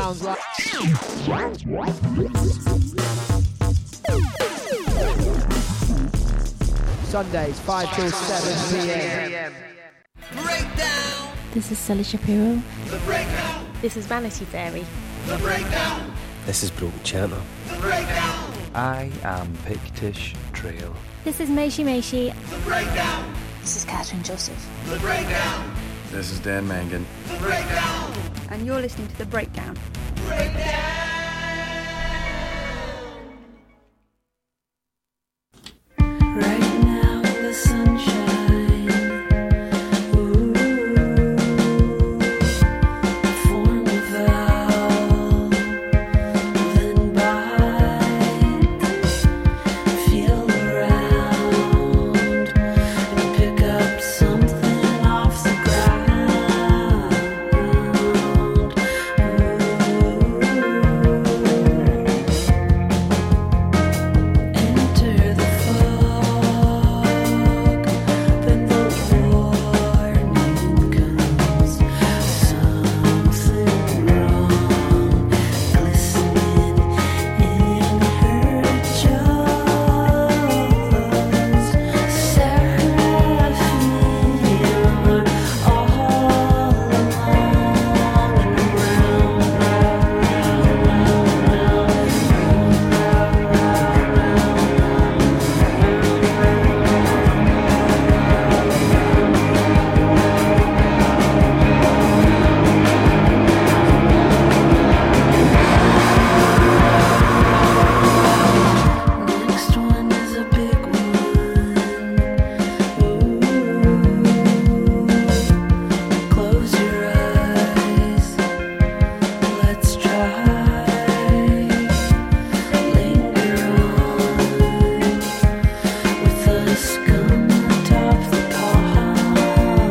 sounds like. Sundays, 5 till 7 p.m. Breakdown. This is Sally Shapiro. The Breakdown. This is Vanity Fairy. The Breakdown. This is Broken Chanter. The Breakdown. I am Pictish Trail. This is Meishi Meishi. The Breakdown. This is Catherine Joseph. The Breakdown. This is Dan Mangan. The Breakdown. And you're listening to The Breakdown. Breakdown. Right now in the sunshine, ooh, form a vow, then bite, feel around, and pick up something off the ground. Enter the fog, then the warning comes. Something wrong, glistening in her jaws. Seraphim all along and next one is a big one. Close your eyes. Let's try. Linger on with us coming atop the pond.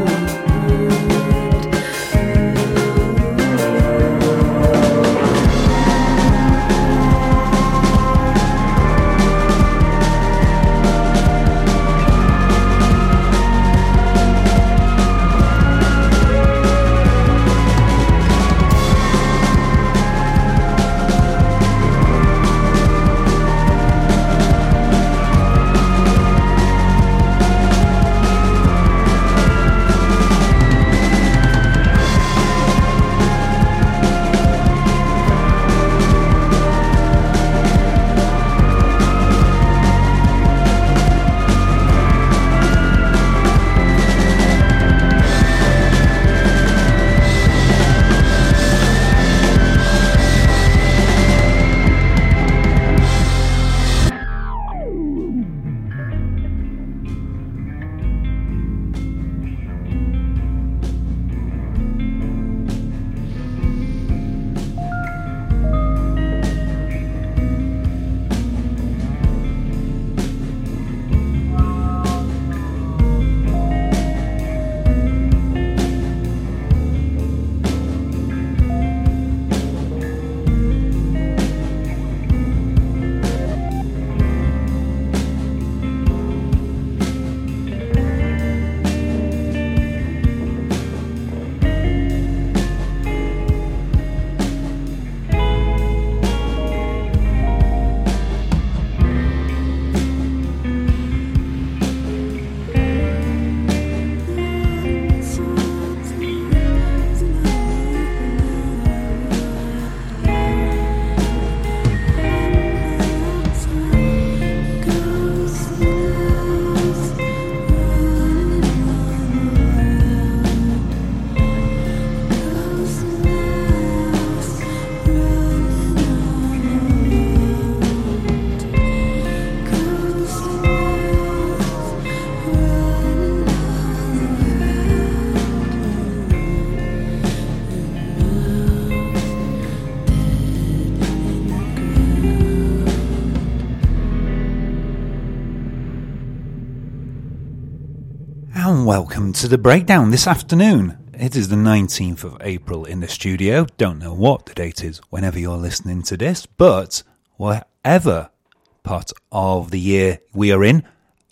And welcome to the breakdown this afternoon. It is the 19th of April in the studio. Don't know what the date is whenever you're listening to this, but whatever part of the year we are in,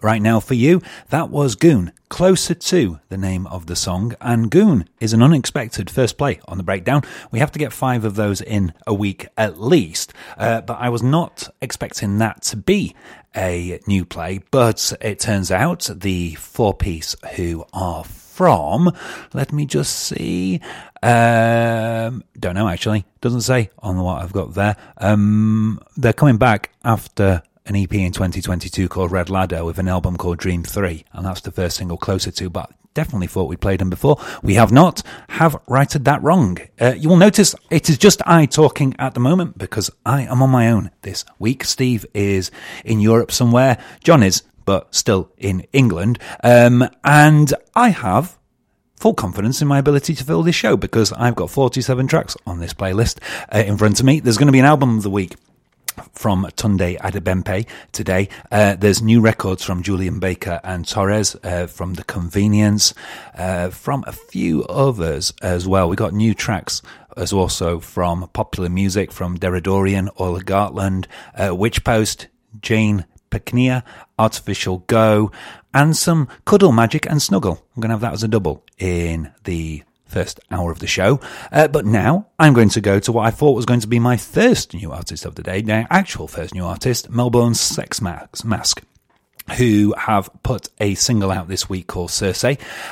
right now for you. That was Goon, Closer To, the name of the song. And Goon is an unexpected first play on the breakdown. We have to get 5 of those in a week at least. But I was not expecting that to be a new play. But it turns out the 4-piece who are from, let me just see, don't know actually, doesn't say on what I've got there. They're coming back after an EP in 2022 called Red Ladder with an album called Dream 3, and that's the first single, Closer To, but definitely thought we'd played them before. We have not, have righted that wrong. You will notice it is just I talking at the moment because I am on my own this week. Steve is in Europe somewhere, John is, but still in England, and I have full confidence in my ability to fill this show because I've got 47 tracks on this playlist in front of me. There's going to be an album of the week from Tunde Adebempe today. There's new records from Julian Baker and Torres, from The Convenience, from a few others as well. We got new tracks as also from popular music from Deridorian, Ola Gartland, Witch Post, Jane Pecnia, Artificial Go, and some Cuddle Magic and Snuggle. I'm going to have that as a double in the first hour of the show. But now I'm going to go to what I thought was going to be my first new artist of the day, my actual first new artist, Melbourne's Sex Mask, who have put a single out this week called Circe.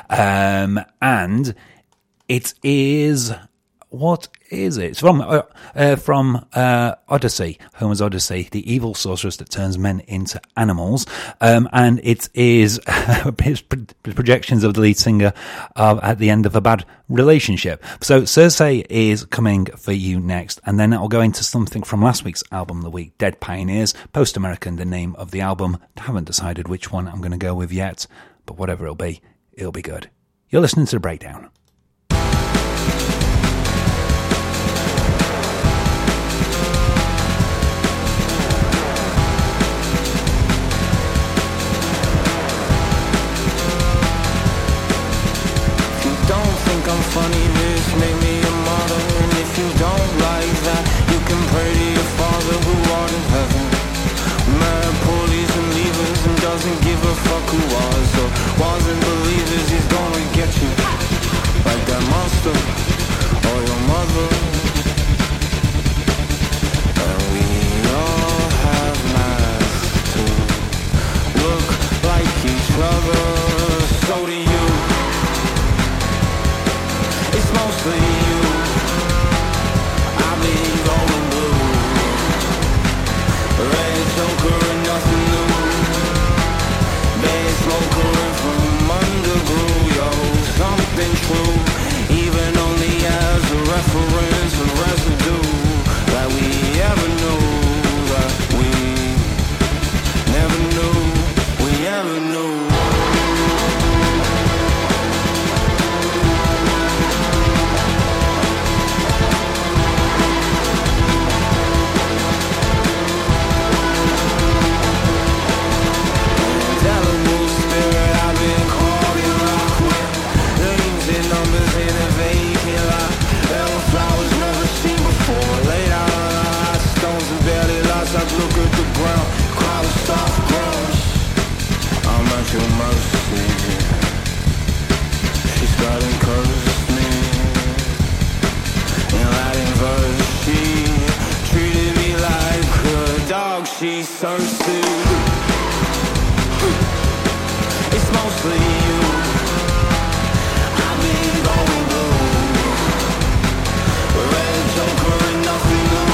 And it is... What is it? It's from Odyssey, Homer's Odyssey, the evil sorceress that turns men into animals. And it is projections of the lead singer at the end of a bad relationship. So Circe is coming for you next, and then I'll go into something from last week's album of the week, Dead Pioneers, Post-American, the name of the album. Haven't decided which one I'm going to go with yet, but whatever it'll be good. You're listening to The Breakdown. I'm funny, this make me a model. And if you don't like that, you can pray to your Father who art in heaven. Mad pulleys and levers and doesn't give a fuck who was or wasn't believers. He's gonna get you like that monster or your mother. And we all have masks to look like each other. So do you. It's mostly you. I've been going blue. Red Joker and nothing new. Bad smoker from undergrew. Yo, something true. Even only as a reference, a residue that we ever knew. That we never knew. We ever knew. Look at the ground, crowd of soft groans. I'm at your mercy. She started cursed me. In Latin verse, she treated me like a dog. She thirsty. It's mostly you. I've been going blue. Red Joker and nothing new.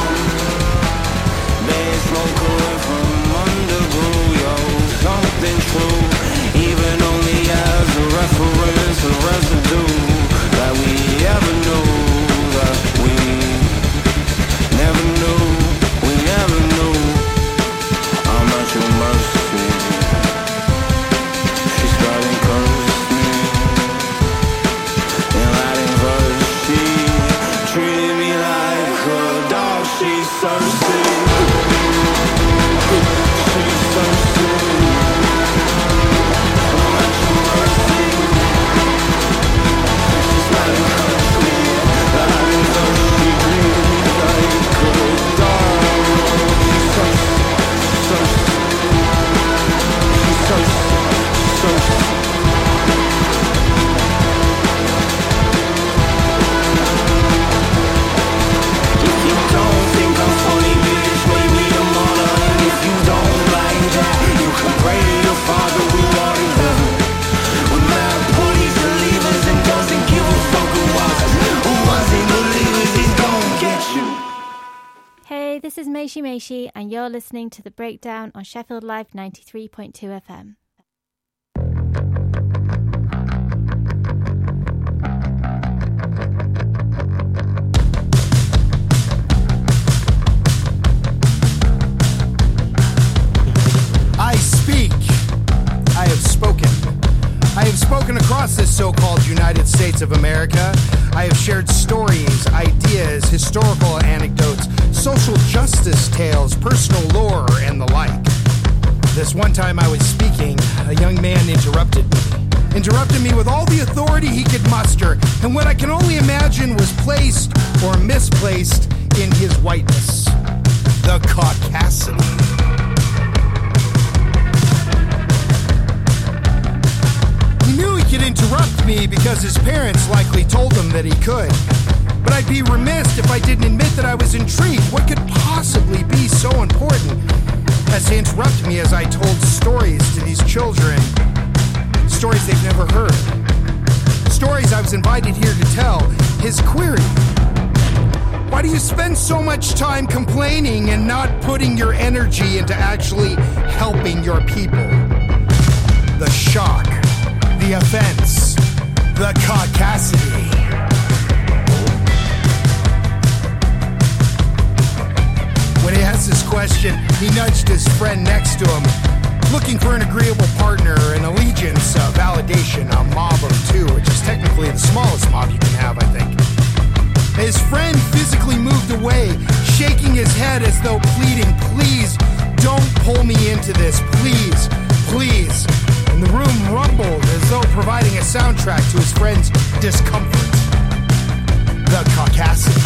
Smoker from undergrew, yo, something true. Even only as a reference, a residue that we ever knew, that we never knew, we never knew. I'm at your mercy. She started cursed me. In Latin verse, she treated me like a dog. She's thirsty. So this is Meishi Meishi, and you're listening to The Breakdown on Sheffield Live 93.2 FM. I speak. I have spoken. I have spoken across this so-called United States of America. I have shared stories, ideas, historical anecdotes, social justice tales, personal lore, and the like. This one time I was speaking, a young man interrupted me with all the authority he could muster, and what I can only imagine was placed or misplaced in his whiteness. The caucasity. He knew he could interrupt me because his parents likely told him that he could. But I'd be remiss if I didn't admit that I was intrigued. What could possibly be so important as to interrupt me as I told stories to these children? Stories they've never heard. Stories I was invited here to tell. His query: why do you spend so much time complaining and not putting your energy into actually helping your people? The shock. The offense, the caucasity. When he asked this question, he nudged his friend next to him, looking for an agreeable partner, an allegiance, a validation, a mob of two, which is technically the smallest mob you can have, I think. His friend physically moved away, shaking his head as though pleading, "Please, don't pull me into this, please, please." And the room rumbled as though providing a soundtrack to his friend's discomfort. The caucasity.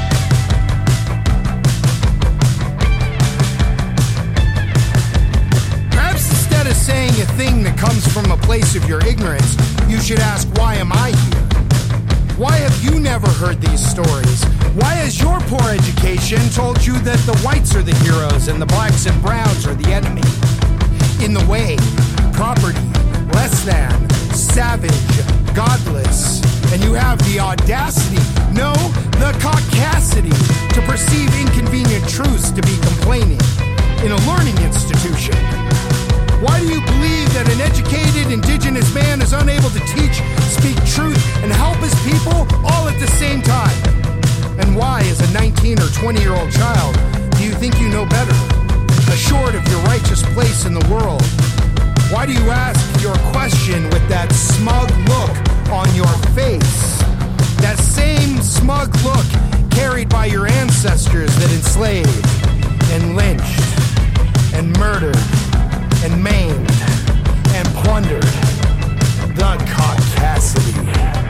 Perhaps instead of saying a thing that comes from a place of your ignorance, you should ask, why am I here? Why have you never heard these stories? Why has your poor education told you that the whites are the heroes and the blacks and browns are the enemy? In the way, property, less than, savage, godless, and you have the audacity, no, the caucasity, to perceive inconvenient truths to be complaining in a learning institution. Why do you believe that an educated indigenous man is unable to teach, speak truth, and help his people all at the same time? And why, as a 19 or 20-year-old child, do you think you know better, assured of your righteous place in the world? Why do you ask your question with that smug look on your face? That same smug look carried by your ancestors that enslaved and lynched and murdered and maimed and plundered. The caucasity.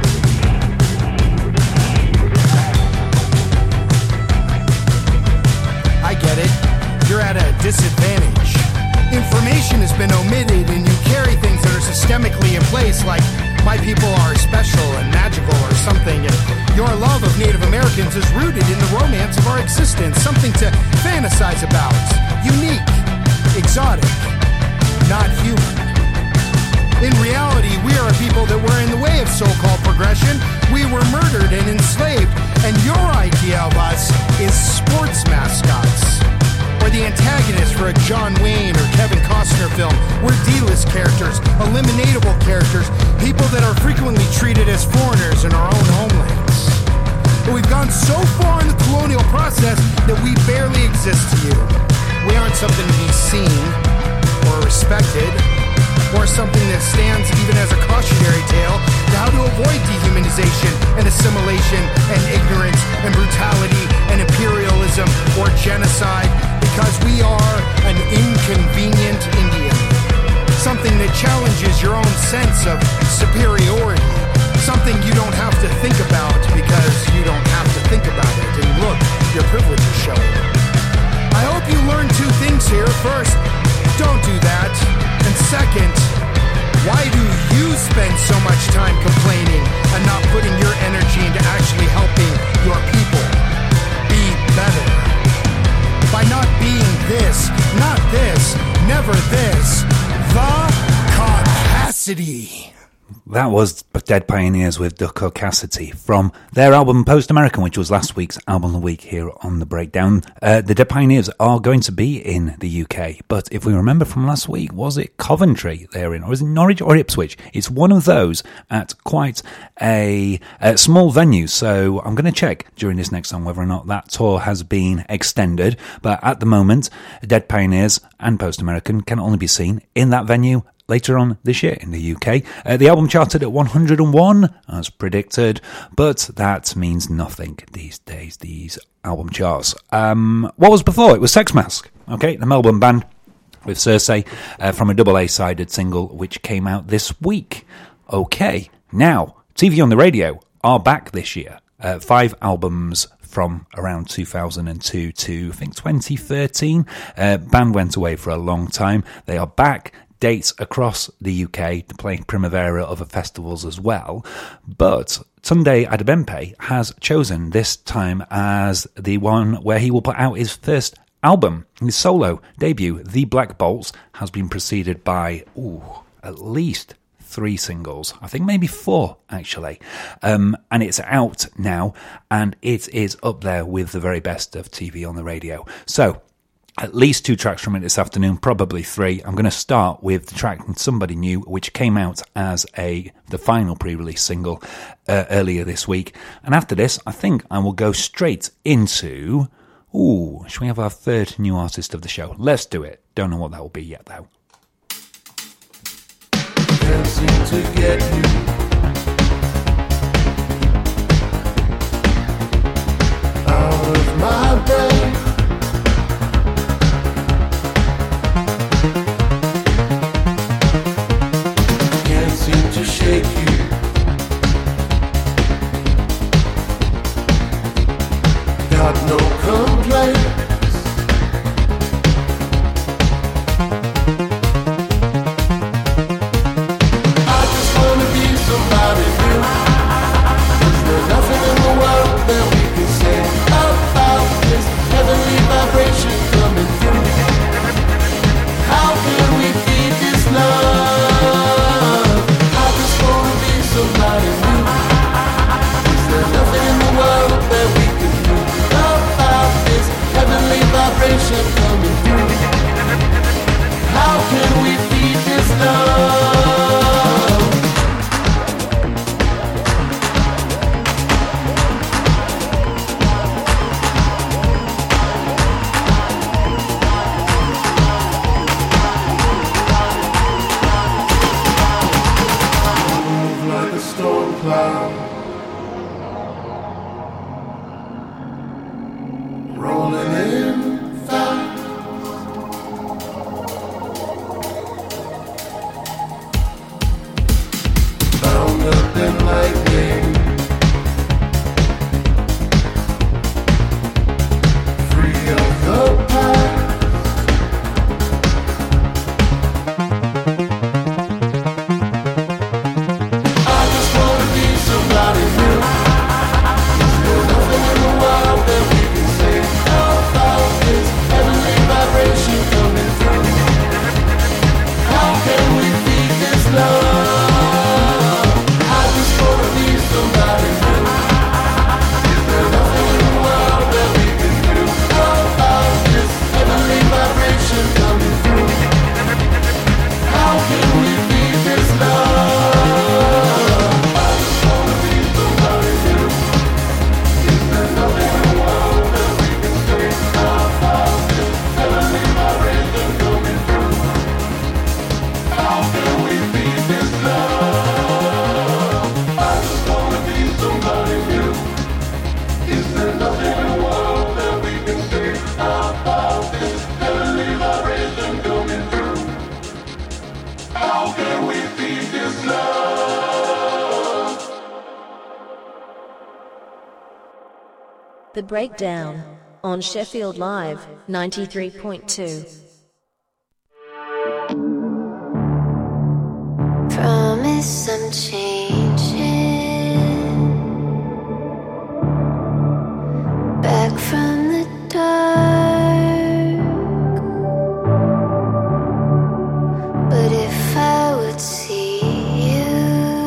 I get it. You're at a disadvantage. Information has been omitted and you carry things that are systemically in place, like my people are special and magical or something, and your love of Native Americans is rooted in the romance of our existence, something to fantasize about, unique, exotic, not human. In reality, we are a people that were in the way of so-called progression. We were murdered and enslaved, and your idea of us is sports mascots. Or the antagonist for a John Wayne or Kevin Costner film. We're D-list characters, eliminatable characters, people that are frequently treated as foreigners in our own homelands. But we've gone so far in the colonial process that we barely exist to you. We aren't something to be seen or respected, or something that stands even as a cautionary tale to how to avoid dehumanization and assimilation and ignorance and brutality and imperialism or genocide, because we are an inconvenient Indian. Something that challenges your own sense of superiority. Something you don't have to think about because you don't have to think about it. And look, your privilege is showing. I hope you learn two things here. First, don't do that. And second, why do you spend so much time complaining and not putting your energy into actually helping your people be better? By not being this, not this, never this, the caucasity. That was Dead Pioneers with Ducko Cassidy from their album Post American, which was last week's album of the week here on The Breakdown. The Dead Pioneers are going to be in the UK, but if we remember from last week, was it Coventry they're in, or is it Norwich or Ipswich? It's one of those at quite a small venue, so I'm going to check during this next song whether or not that tour has been extended, but at the moment, Dead Pioneers and Post American can only be seen in that venue later on this year in the UK. The album charted at 101, as predicted, but that means nothing these days, these album charts. What was before? It was Sex Mask, okay, the Melbourne band with Circe from a double A-sided single which came out this week. Okay, now, TV on the Radio are back this year. 5 albums from around 2002 to, I think, 2013. Band went away for a long time. They are back. Dates across the UK to play Primavera, other festivals as well. But Tunde Adebempe has chosen this time as the one where he will put out his first album. His solo debut, The Black Bolts, has been preceded by at least 3 singles. I think maybe 4, actually. And it's out now, and it is up there with the very best of TV on the radio. So, at least 2 tracks from it this afternoon, probably 3. I'm going to start with the track from Somebody New, which came out as the final pre-release single earlier this week. And after this, I think I will go straight into... should we have our third new artist of the show? Let's do it. Don't know what that will be yet, though. Can't seem to get you out of my brain. To shake you, got no complaints. I just wanna be somebody new. Is there nothing in the world that we can say about this heavenly vibration coming through? How can we feed this love? Somebody new. Is there nothing in the world that we can do about this heavenly vibration coming through? How can we feed this love? Rolling in fast, bound up in lightning, free of the past. I just wanna be somebody new. Is there nothing in the world that we can say about this heavenly vibration coming through? How can we feed this love? I just wanna be somebody new. Is there nothing in the world that we can do about this heavenly vibration coming through? How can we feed this love? I just wanna be somebody new. Is there nothing in the world that we can say about this heavenly vibration coming through? How can we feed this love? I just wanna be somebody new. Is there nothing in the world that we can say about this heavenly vibration coming through? How can we feed this love? The Breakdown on Sheffield Live 93.2. Promise I'm changing. Back from the dark. But if I would see you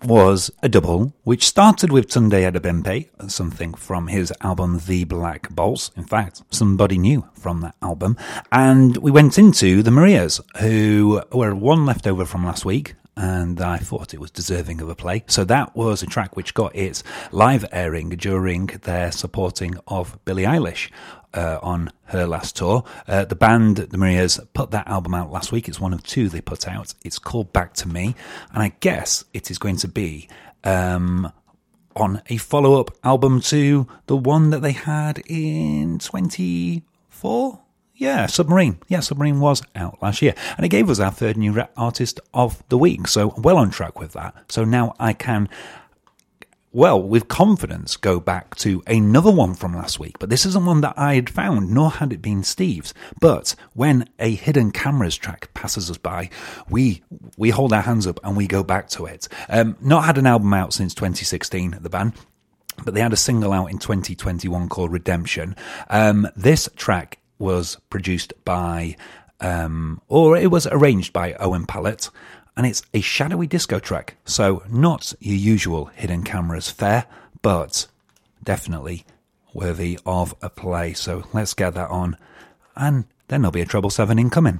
was a double, which started with Tunde Adebempe, something from his album The Black Balls. In fact, somebody new from that album. And we went into the Marias, who were one left over from last week, and I thought it was deserving of a play. So that was a track which got its live airing during their supporting of Billie Eilish on her last tour. The band, the Marias, put that album out last week. It's one of two they put out. It's called Back to Me, and I guess it is going to be on a follow-up album to the one that they had in 24? Yeah, Submarine. Yeah, Submarine was out last year. And it gave us our third new artist of the week. So well on track with that. So now I can, well, with confidence, go back to another one from last week. But this isn't one that I had found, nor had it been Steve's. But when a Hidden Cameras track passes us by, we hold our hands up and we go back to it. Not had an album out since 2016, the band. But they had a single out in 2021 called Redemption. This track was produced by, or it was arranged by Owen Pallett, and it's a shadowy disco track. So not your usual Hidden Cameras fare, but definitely worthy of a play. So let's get that on, and then there'll be a Treble 7 incoming.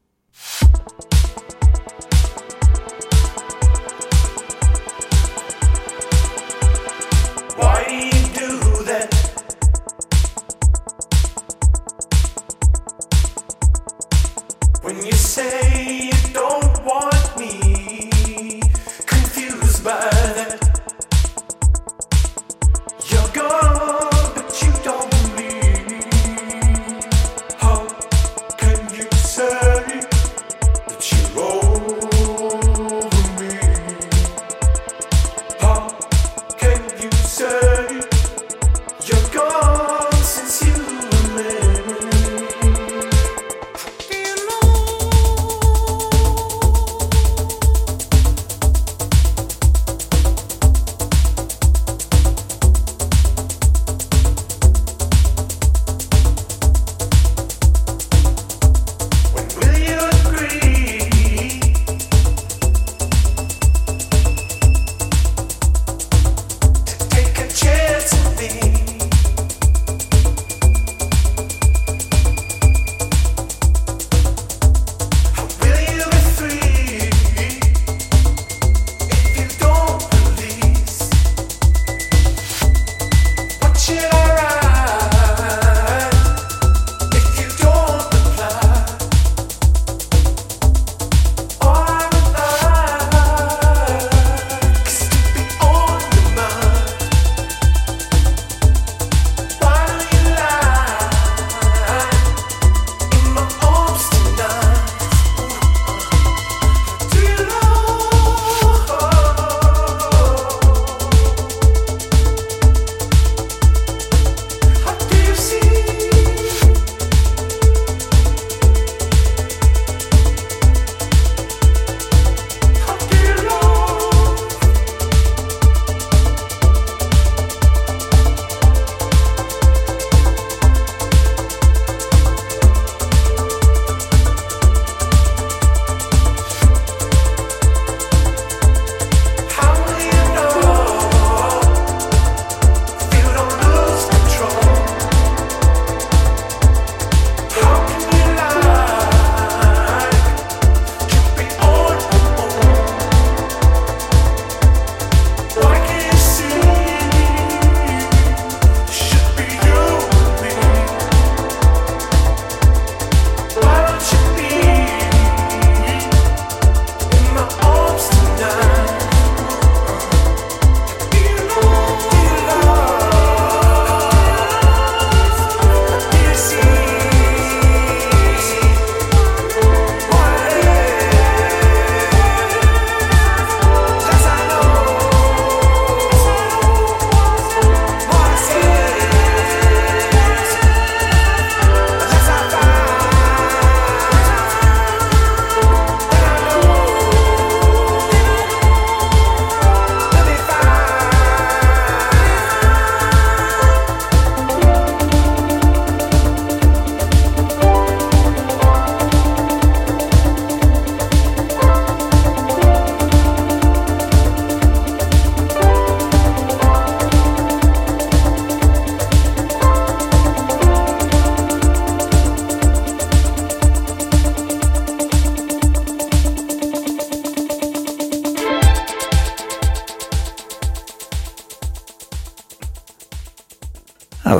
When you say you don't want me, confused by that. You're gone, but you don't leave. How can you say that you're over me? How can you say you're gone since you left?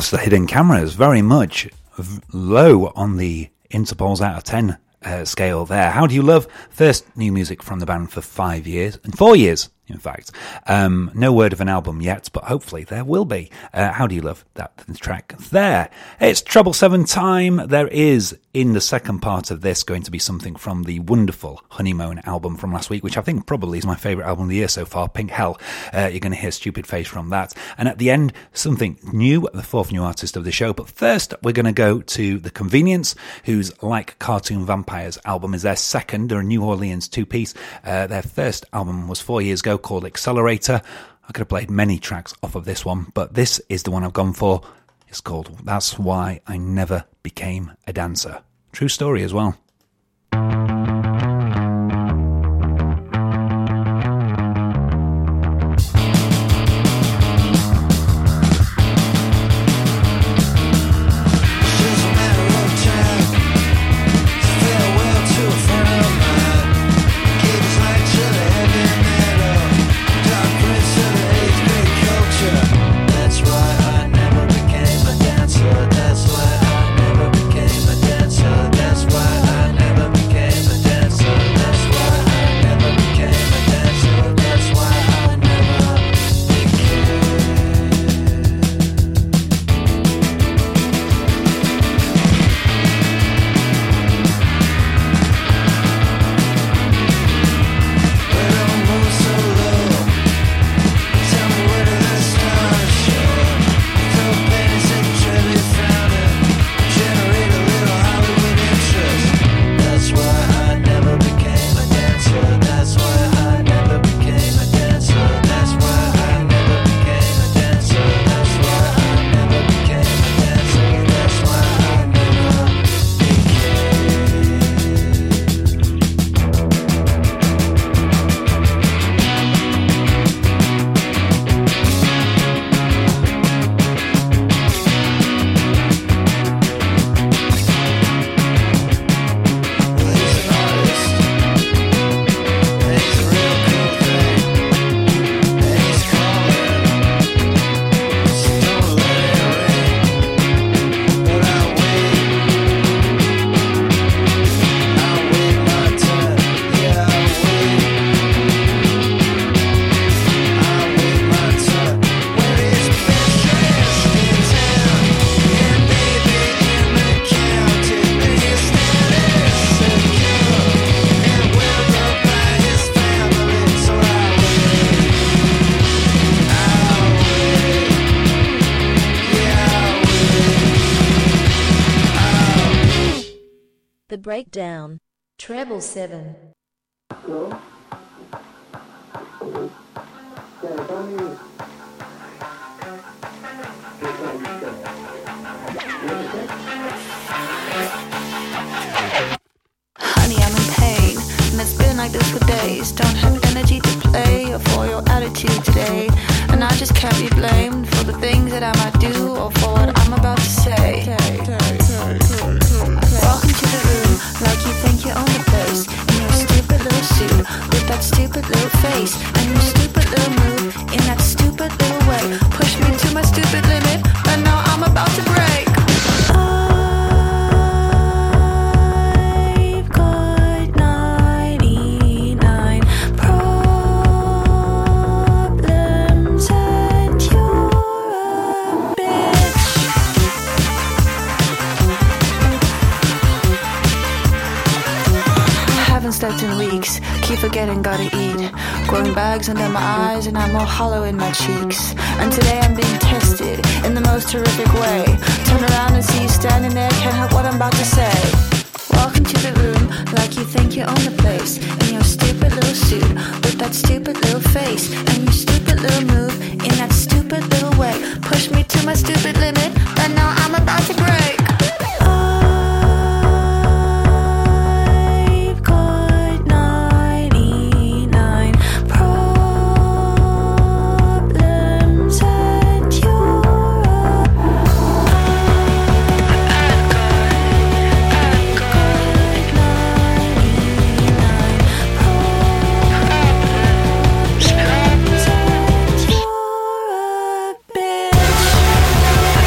the Hidden Cameras, very much low on the Interpol's out of 10 scale there. How Do You Love? First new music from the band for 5 years, and 4 years, in fact. No word of an album yet, but hopefully there will be. How Do You Love? That track there. It's Treble 7 time. There is, in the second part of this, going to be something from the wonderful Honeymoon album from last week, which I think probably is my favourite album of the year so far, Pink Hell. You're going to hear Stupid Face from that. And at the end, something new, the fourth new artist of the show. But first, we're going to go to The Convenience, whose Like Cartoon Vampires album is their second. They're a New Orleans two-piece. Their first album was 4 years ago, called Accelerator. I could have played many tracks off of this one, but this is the one I've gone for. It's called That's Why I Never Became a Dancer. True story as well. Breakdown. Treble 7. Honey, I'm in pain, and it's been like this for days. Don't have energy to play or for your attitude today. And I just can't be blamed for the things that I might do or for what I'm about to say. Welcome to the room, like you think you own the place. In your stupid little suit, with that stupid little face, and your stupid little move, in that stupid little way. Push me to my stupid limit, but now I'm about to break. I've got 99 problems and you're a bitch. Haven't slept in weeks, keep forgetting gotta eat. Growing bags under my eyes and I'm all hollow in my cheeks. And today I'm being tested in the most horrific way. Turn around and see you standing there, can't help what I'm about to say. Welcome to the room, like you think you own the place. In your stupid little suit, with that stupid little face, and your stupid little move, in that stupid little way. Push me to my stupid limit, but now I'm about to break. I've got 99 problems and you're a bitch.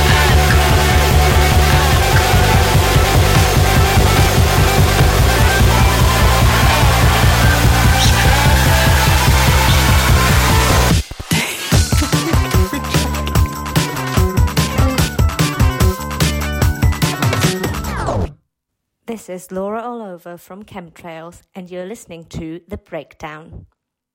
This is Laura All-Over from Chemtrails, and you're listening to The Breakdown.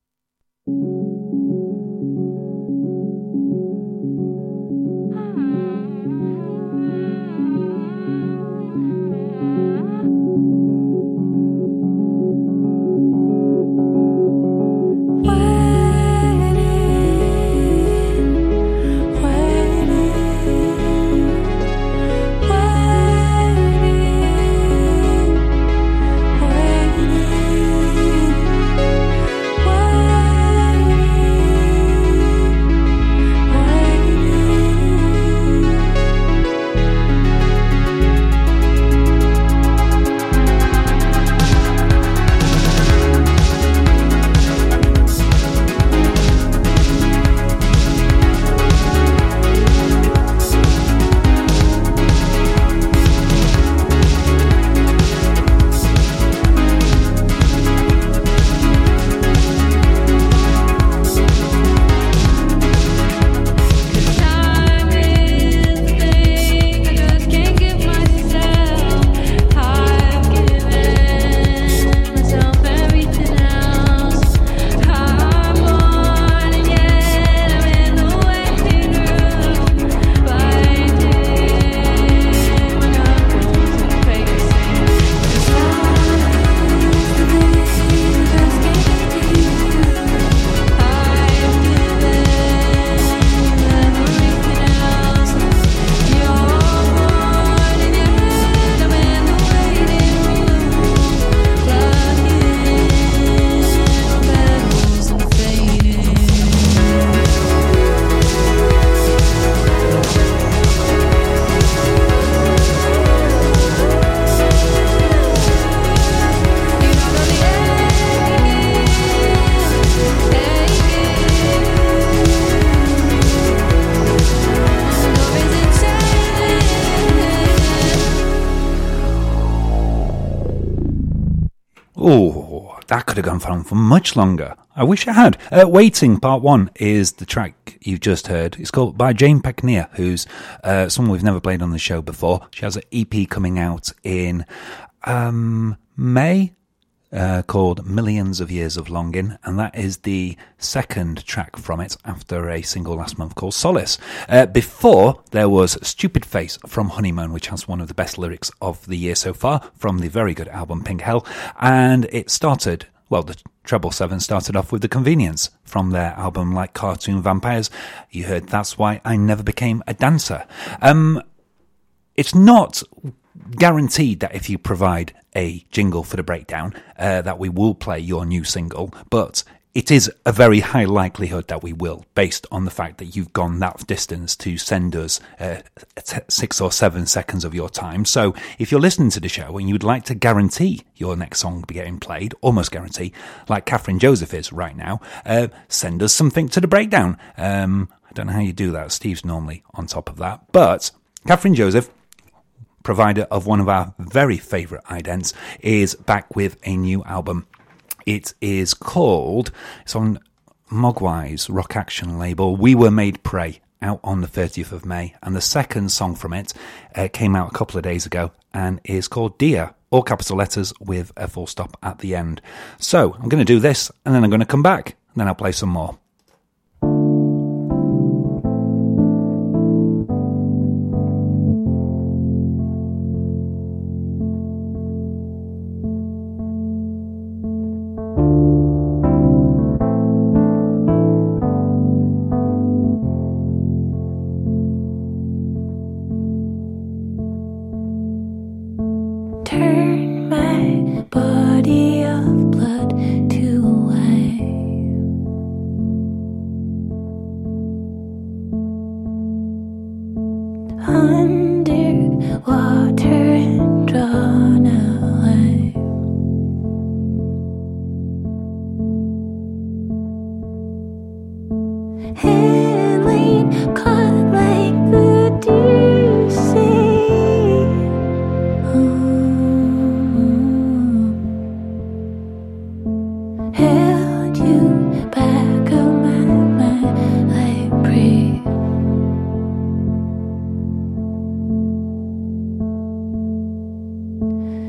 Oh, that could have gone on for much longer. I wish it had. Waiting, Part 1 is the track you've just heard. It's called by Jane Pecknier, who's someone we've never played on the show before. She has an EP coming out in May called Millions of Years of Longing, and that is the second track from it after a single last month called Solace. Before, there was Stupid Face from Honeymoon, which has one of the best lyrics of the year so far from the very good album Pink Hell, and it started... Well, the Treble 7 started off with The Convenience from their album Like Cartoon Vampires. You heard That's Why I Never Became a Dancer. It's not guaranteed that if you provide a jingle for the breakdown, that we will play your new single, but it is a very high likelihood that we will, based on the fact that you've gone that distance to send us 6 or 7 seconds of your time. So if you're listening to the show and you'd like to guarantee your next song be getting played, almost guarantee, like Catherine Joseph is right now, send us something to the breakdown. I don't know how you do that. Steve's normally on top of that. But Catherine Joseph, provider of one of our very favourite idents, is back with a new album. It is called, it's on Mogwai's Rock Action label, We Were Made Prey, out on the 30th of May. And the second song from it came out a couple of days ago and is called Dear, all capital letters with a full stop at the end. So I'm going to do this and then I'm going to come back and then I'll play some more. Turn my body of blood to wine.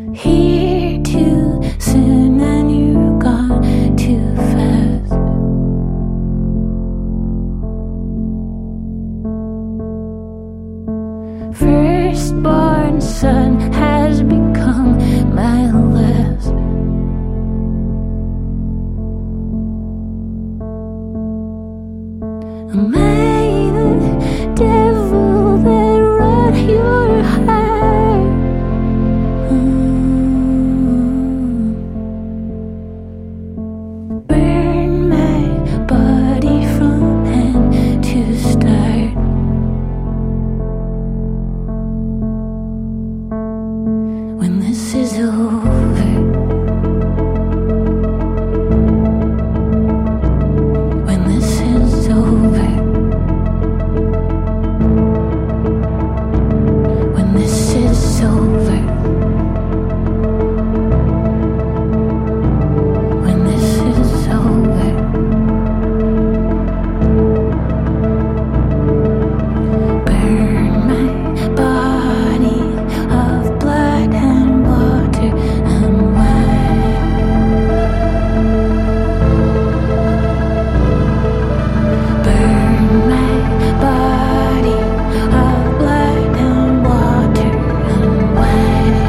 here too soon and you're gone too fast. Firstborn son has become my last. Am I the devil that wrought your heart? Burn my body from end to start. When this is over, when this is over, when this is over, when this is over, burn my body of blood and water and wine. Burn my body of blood and water and wine.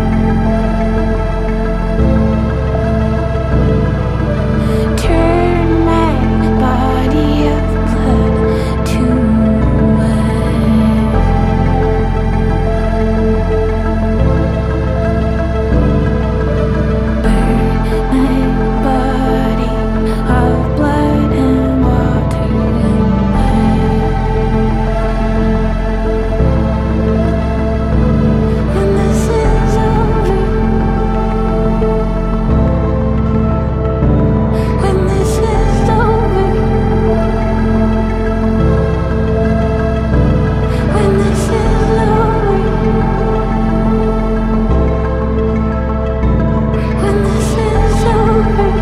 Turn my body of blood to wine. Burn my body of blood and water and wine. When this is over, when this is over, when this is over, when this is over.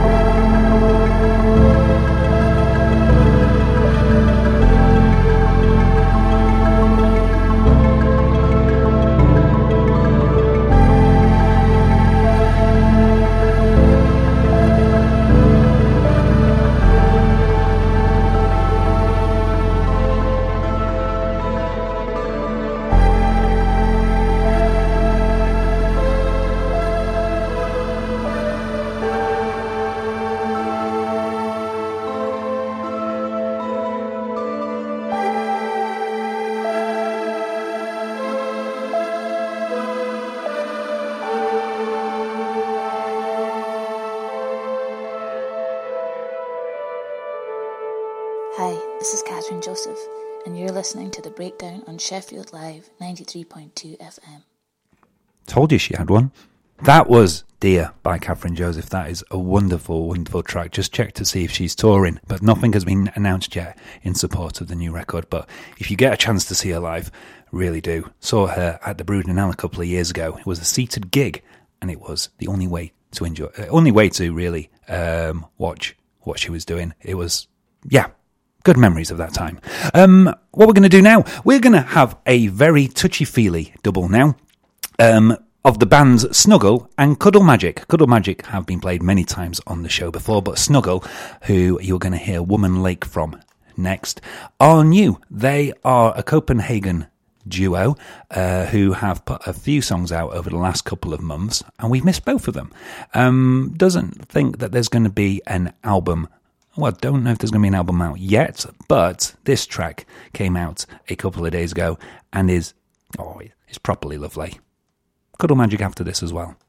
Hi, this is Catherine Joseph, and you're listening to The Breakdown on Sheffield Live 93.2 FM. Told you she had one. That was Dear by Catherine Joseph. That is a wonderful, wonderful track. Just check to see if she's touring, but nothing has been announced yet in support of the new record. But if you get a chance to see her live, really do. Saw her at the Brudenell a couple of years ago. It was a seated gig, and it was the only way to enjoy, only way to really watch what she was doing. It was, yeah, good memories of that time. What we're going to do now, we're going to have a very touchy-feely double now of the bands Snuggle and Cuddle Magic. Cuddle Magic have been played many times on the show before, but Snuggle, who you're going to hear Woman Lake from next, are new. They are a Copenhagen duo who have put a few songs out over the last couple of months, and we've missed both of them. Doesn't think that there's going to be an album. Well, don't know if there's going to be an album out yet, but this track came out a couple of days ago and is properly lovely. Cuddle Magic after this as well.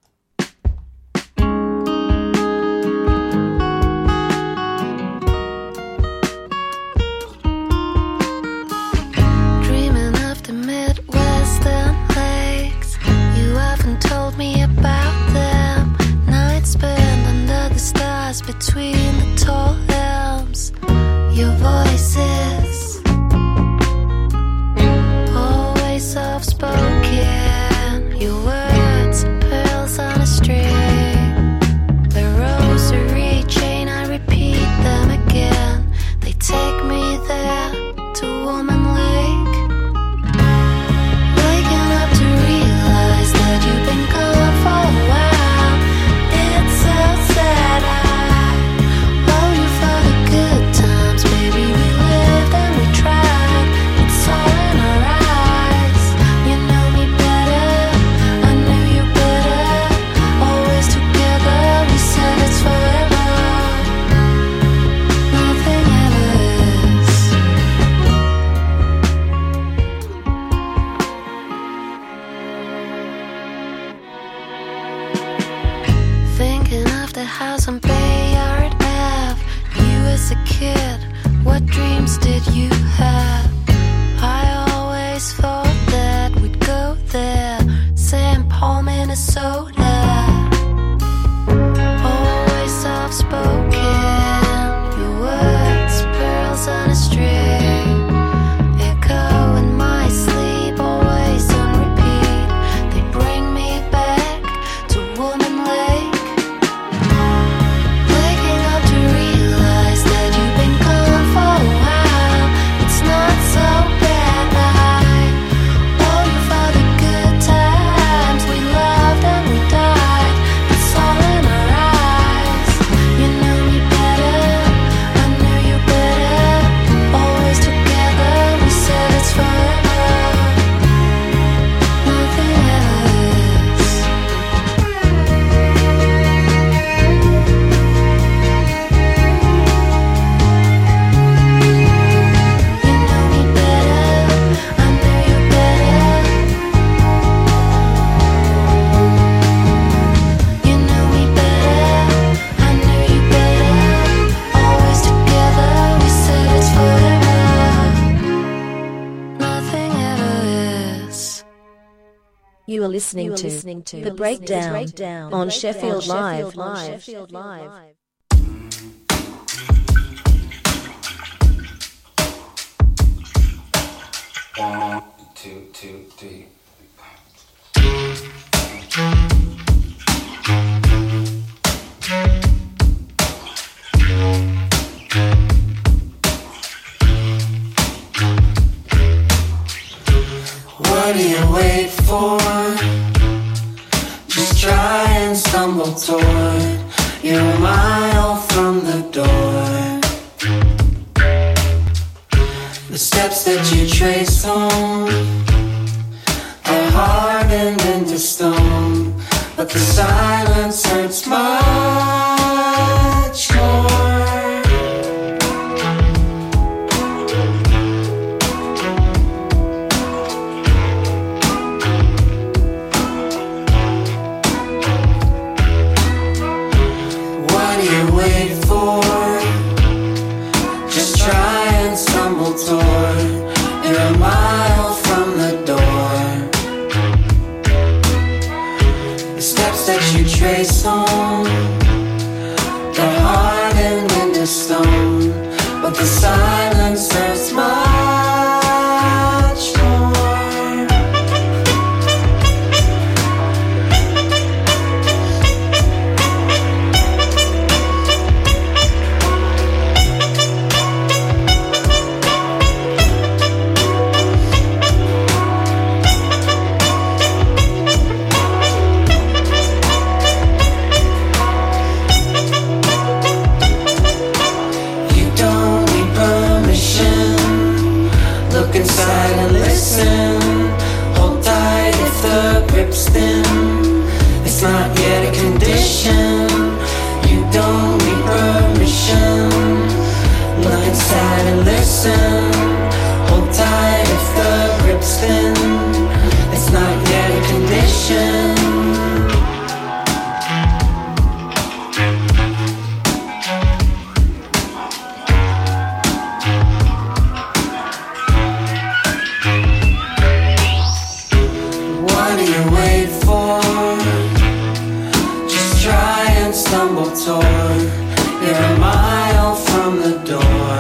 Dreaming of the Midwestern lakes, you often told me about them. Nights spent under the stars between the tall elms. Your voices always soft spoken. Your words, pearls the house on Bayard Ave. You as a kid, what dreams did you have? I always thought that we'd go there, St. Paul, Minnesota. Always soft-spoken, your words, pearls on a string, echo in my sleep, always on repeat. They bring me back to Woman Lake. Waking up to realize that you've been gone for a while. It's not so bad. I owe you for the good times we loved and we died. It's all in our eyes. You knew me better, I knew you better. Always together, we said it's forever. Nothing else. You knew me better, I knew you better. You knew me better, I knew you better. Always together, we said it's forever. Nothing ever is. You are listening to The Breakdown on Sheffield Live. One, two, three. What do you wait for? Just try and stumble toward. You're a mile from the door. The steps that you trace home are hardened into stone, but the silence hurts much more. What do you wait for? Just try and stumble toward. You're a mile from the door. The steps that you trace home, they're hardened into stone, but the silence hurts much more. You don't need permission. Look inside and listen. Hold tight if the grip's thin. It's not yet a condition. You don't need permission. Look inside and listen. Hold tight if the grip's thin. It's not yet a condition. What do you wait for? Just try and stumble toward. You're a mile from the door.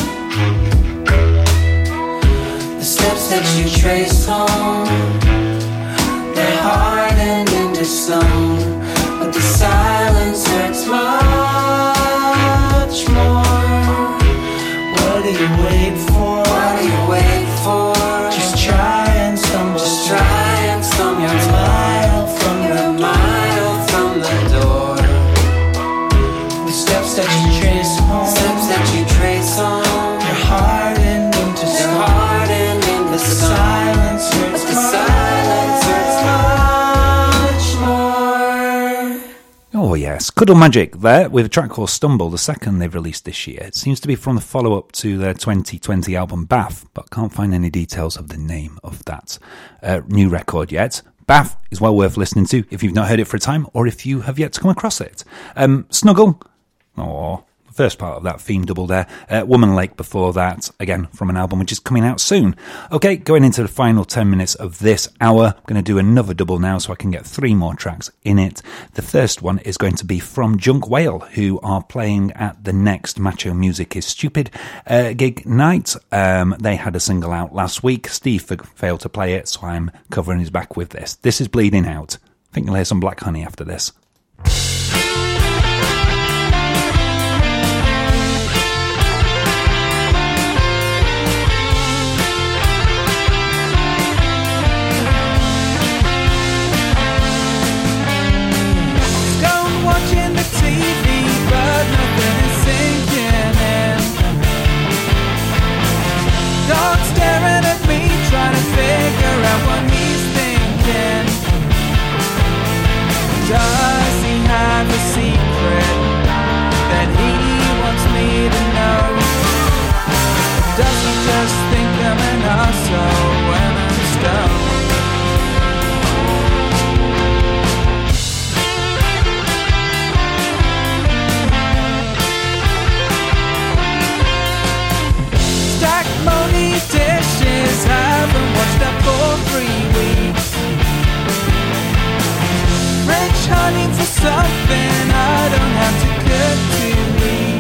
The steps that you trace home, they're hardened into stone, but the silence hurts much more. What do you wait for? What do you wait for? Just try and stumble. Just try and stumble. You're a mile from the door. The steps that you trace home, they're hardened into stone. The silence hurts much more. Oh yes, Cuddle Magic there with a track called Stumble, the second they've released this year. It seems to be from the follow-up to their 2020 album Bath, but can't find any details of the name of that new record yet. Bath is well worth listening to if you've not heard it for a time or if you have yet to come across it. Snuggle, first part of that theme double there. Woman Lake before that, again from an album which is coming out soon. Okay, going into the final 10 minutes of this hour, I'm going to do another double now so I can get 3 more tracks in it. The first one is going to be from Junk Whale, who are playing at the next Macho Music is Stupid gig night. They had a single out last week. Steve failed to play it, so I'm covering his back with this. This is Bleeding Out. I think you'll hear some Black Honey after this. Does he have a secret that he wants me to know? Does he just think I'm an arsehole when I'm stoned? Stack money dishes, haven't washed up for 3 weeks. Rich hunting for something I don't have to cook to eat.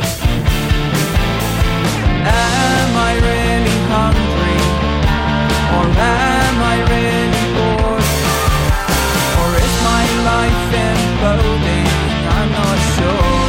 Am I really hungry? Or am I really bored? Or is my life imploding? I'm not sure.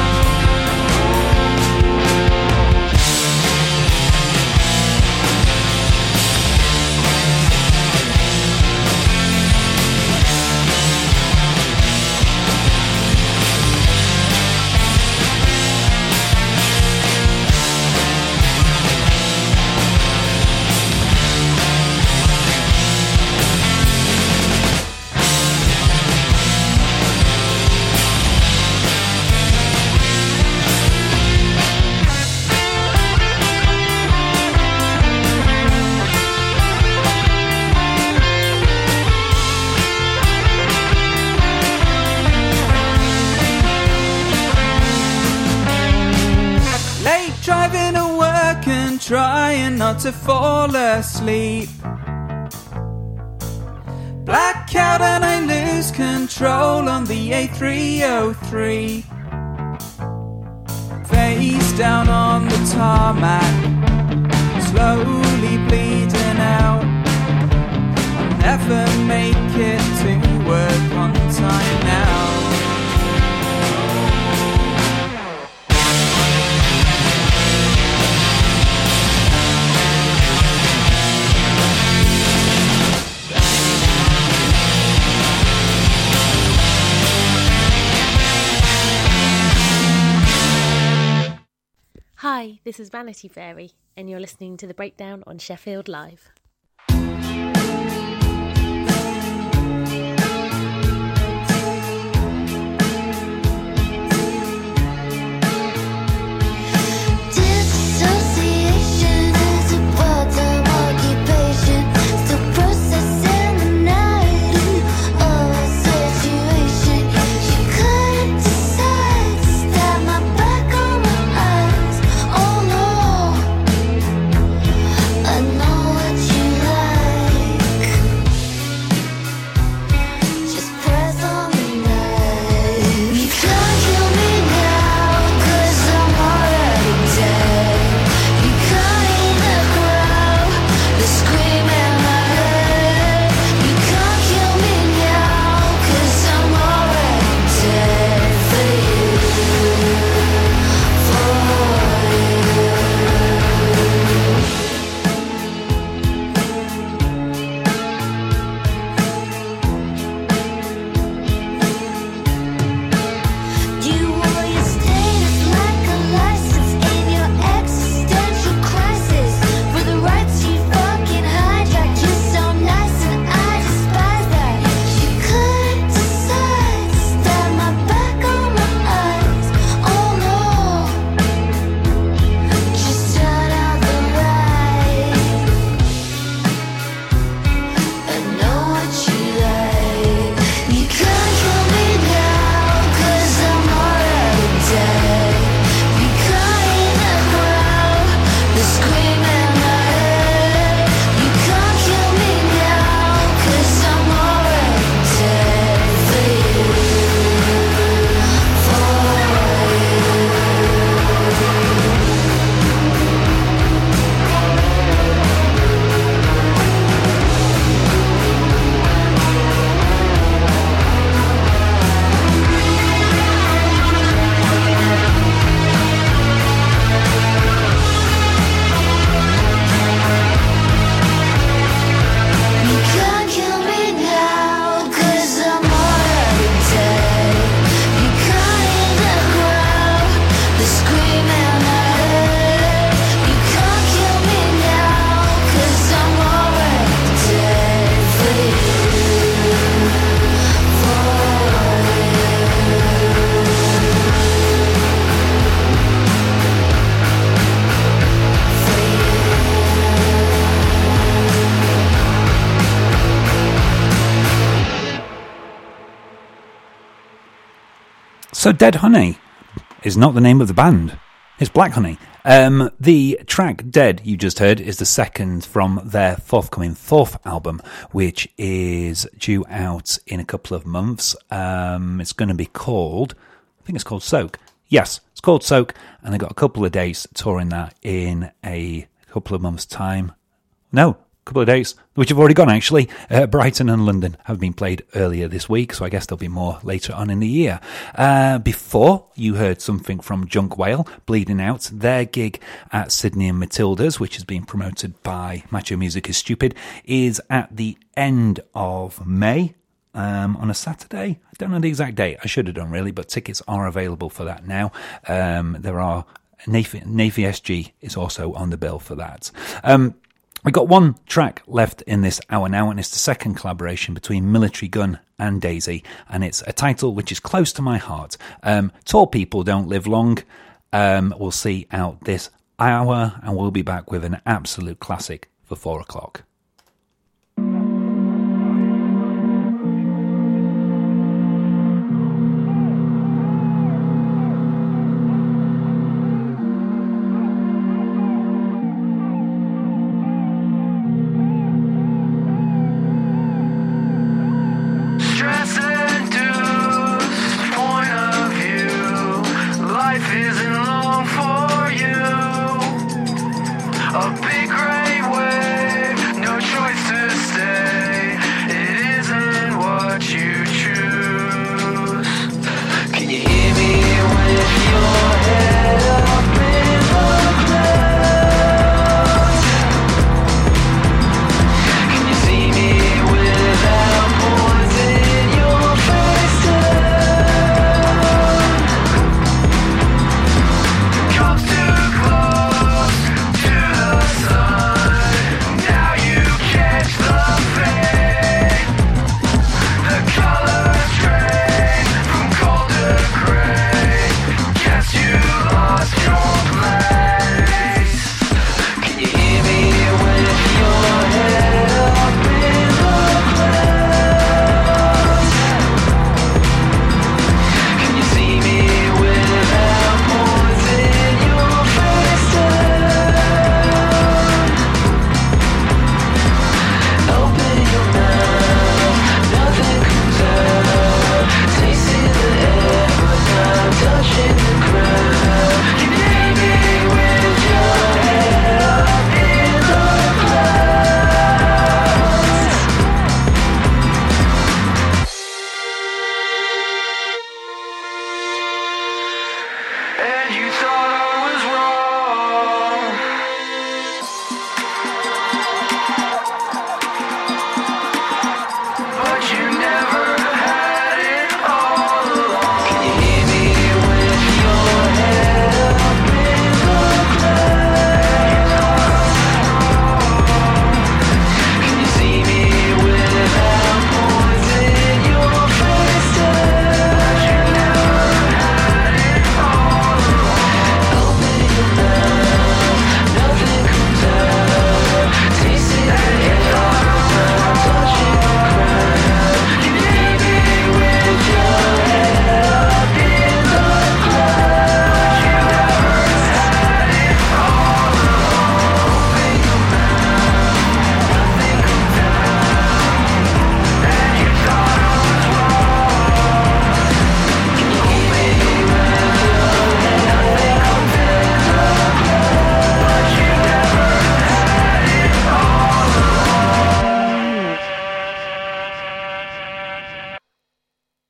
Driving to work and trying not to fall asleep. Blackout and I lose control on the A303. Face down on the tarmac, slowly bleeding out. I'll never make it to work on time now. Hi, this is Vanity Fairy, and you're listening to The Breakdown on Sheffield Live. I know what you So Dead Honey is not the name of the band. It's Black Honey. The track Dead you just heard is the second from their forthcoming fourth album, which is due out in a couple of months. It's going to be called, I think it's called Soak. Yes, it's called Soak, and they got a couple of dates touring that in a couple of months' time. No, couple of dates, which have already gone actually. Brighton and London have been played earlier this week, so I guess there'll be more later on in the year. Before, you heard something from Junk Whale, Bleeding Out. Their gig at Sydney and Matilda's, which is being promoted by Macho Music is Stupid, is at the end of May. On a Saturday. I don't know the exact date. I should have done really, but tickets are available for that now. There are Navy SG is also on the bill for that. We've got one track left in this hour now, and it's the second collaboration between Military Gun and Daisy, and it's a title which is close to my heart. Tall People Don't Live Long. We'll see out this hour, and we'll be back with an absolute classic for 4 o'clock.